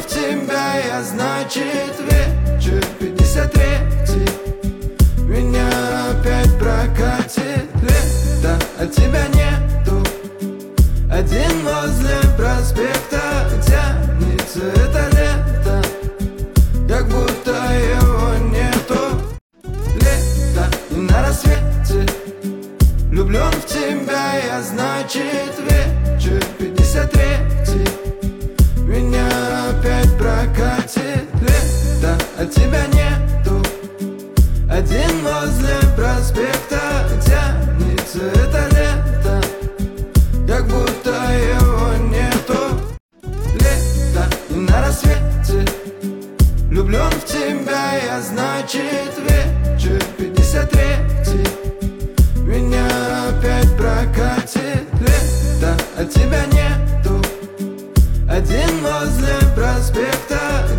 в тебя я, значит, вечер 53-й. Меня опять прокатит лето, а тебя нету. Один возле проспекта тянется это лето, как будто его нету. Лето и на рассвете влюблен в тебя я, значит, вечер 53-й. Меня опять прокатит лето, а тебя нету. Один возле проспекта тянется это лето, как будто его нету. Лето и на рассвете влюблен в тебя я, значит, вечер 53-й. Меня опять прокатит лето, а тебя нету. Один возле проспекта